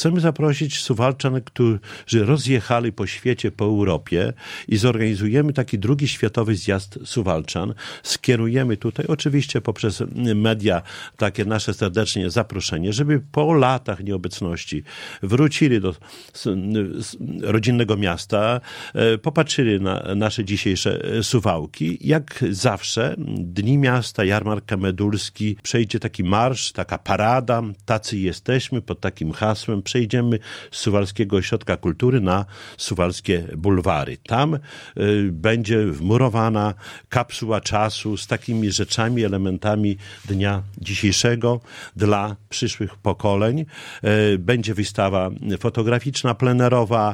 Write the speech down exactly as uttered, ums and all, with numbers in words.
Chcemy zaprosić Suwalczan, którzy rozjechali po świecie, po Europie i zorganizujemy taki drugi światowy zjazd Suwalczan. Skierujemy tutaj, oczywiście poprzez media, takie nasze serdecznie zaproszenie, żeby po latach nieobecności wrócili do rodzinnego miasta, popatrzyli na nasze dzisiejsze Suwałki. Jak zawsze Dni Miasta, Jarmark Kamedulski, przejdzie taki marsz, taka parada, tacy jesteśmy, pod takim hasłem przejdziemy z Suwalskiego Ośrodka Kultury na suwalskie bulwary. Tam y, będzie wmurowana kapsuła czasu z takimi rzeczami, elementami dnia dzisiejszego dla przyszłych pokoleń. Y, będzie wystawa fotograficzna, plenerowa,